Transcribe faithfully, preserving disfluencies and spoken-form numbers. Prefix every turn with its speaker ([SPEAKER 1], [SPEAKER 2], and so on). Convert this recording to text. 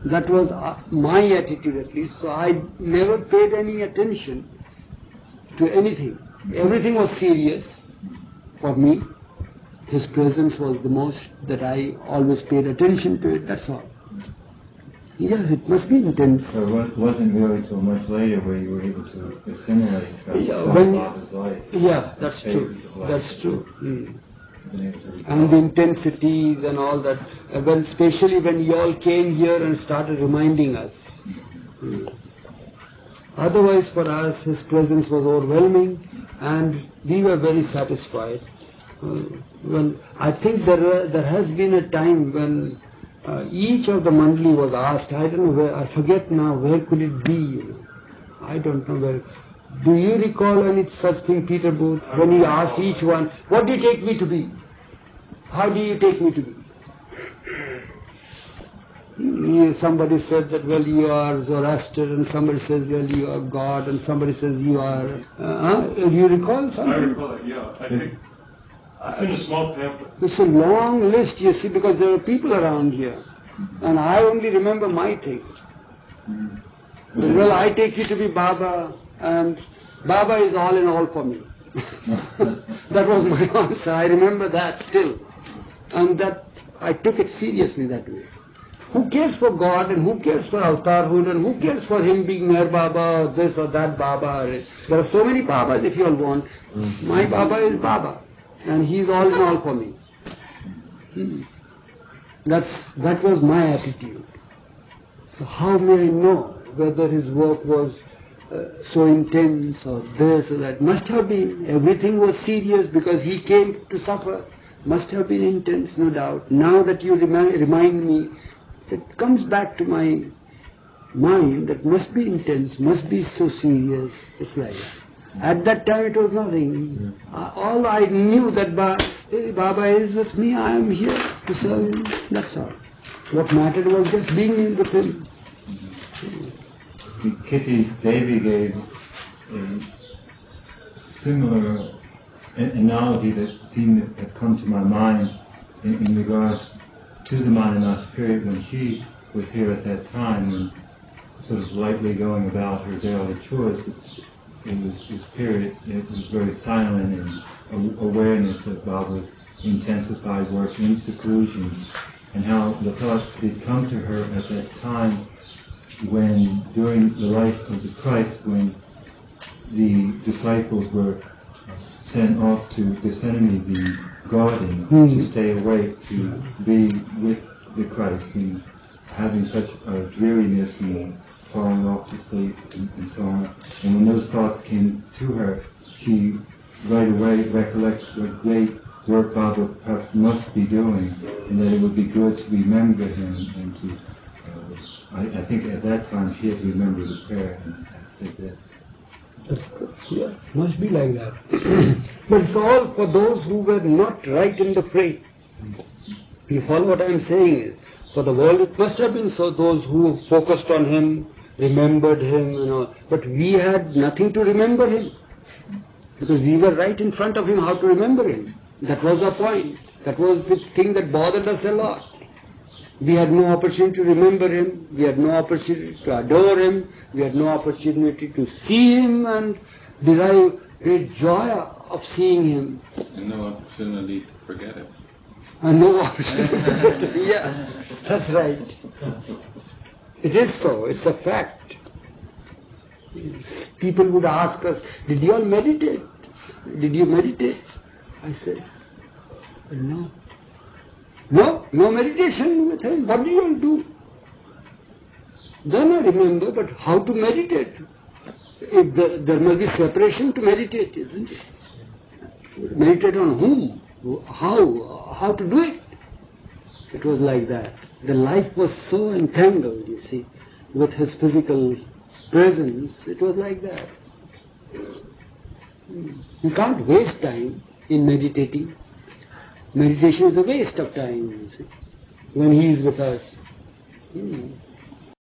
[SPEAKER 1] That was uh, my attitude at least. So I never paid any attention to anything. Everything was serious for me. His presence was the most that I always paid attention to it, that's all. Yes, it must be intense.
[SPEAKER 2] So it wasn't really till much later where you were able to assimilate
[SPEAKER 1] yeah, when,
[SPEAKER 2] Baba's life.
[SPEAKER 1] Yeah, that's true. That's true. Mm. And the intensities and all that. Well, especially when you all came here and started reminding us. Mm. Otherwise, for us, his presence was overwhelming, and we were very satisfied. Uh, well, I think there were, there has been a time when uh, each of the mandali was asked. I don't know where. I forget now. Where could it be? You know, I don't know where. Do you recall any such thing, Peter Booth, when he asked each one, "What do you take me to be? How do you take me to be?" He, somebody said that, well, you are Zoroaster, and somebody says, well, you are God, and somebody says you are. Uh, do you recall something?
[SPEAKER 3] I recall it. Yeah, I think. It's in a small pamphlet.
[SPEAKER 1] It's a long list, you see, because there are people around here. And I only remember my thing. But, well, I take you to be Baba, and Baba is all in all for me. That was my answer. I remember that still. And that I took it seriously that way. Who cares for God, and who cares for Avatarhood, and who cares for him being Meher Baba, or this or that Baba? There are so many Babas if you all want. My Baba is Baba. And he's all in all for me. Hmm. That's, that was my attitude. So how may I know whether his work was uh, so intense or this or that? Must have been. Everything was serious because he came to suffer. Must have been intense, no doubt. Now that you remind, remind me, it comes back to my mind that must be intense, must be so serious. It's like that. At that time it was nothing. Uh, all I knew that ba- hey, Baba is with me, I am here to serve him, that's all. What mattered was just being with him.
[SPEAKER 2] Kitty Devi gave a similar analogy that seemed to have come to my mind in, in regard to the Mananath period when she was here at that time and sort of lightly going about her daily chores. In this, this period, it was very silent and awareness of Baba's intensified work in seclusion, and how the thought did come to her at that time when, during the life of the Christ, when the disciples were sent off to Gethsemane, the garden, mm-hmm. to stay awake, to be with the Christ, and having such a dreariness and falling off to sleep and, and so on. And when those thoughts came to her, she right away recollected what great work Baba perhaps must be doing, and that it would be good to remember him and to, uh, I, I think at that time she had remembered the prayer and had said this.
[SPEAKER 1] That's good. Yeah, must be like that. But it's all for those who were not right in the fray. You follow what I am saying is, for the world it must have been so, those who focused on him, remembered him, you know, but we had nothing to remember him. Because we were right in front of him, how to remember him. That was the point. That was the thing that bothered us a lot. We had no opportunity to remember him, we had no opportunity to adore him, we had no opportunity to see him and derive great joy of seeing him.
[SPEAKER 4] And no opportunity to forget him.
[SPEAKER 1] And no opportunity to forget him, yeah, that's right. It is so, it's a fact. People would ask us, did you all meditate? Did you meditate? I said, no. No, no meditation with him. What do you all do? Then I remember, but how to meditate? If the, there must be separation to meditate, isn't it? Meditate on whom? How? How to do it? It was like that. The life was so entangled, you see, with his physical presence. It was like that. You can't waste time in meditating. Meditation is a waste of time, you see, when he is with us. Hmm.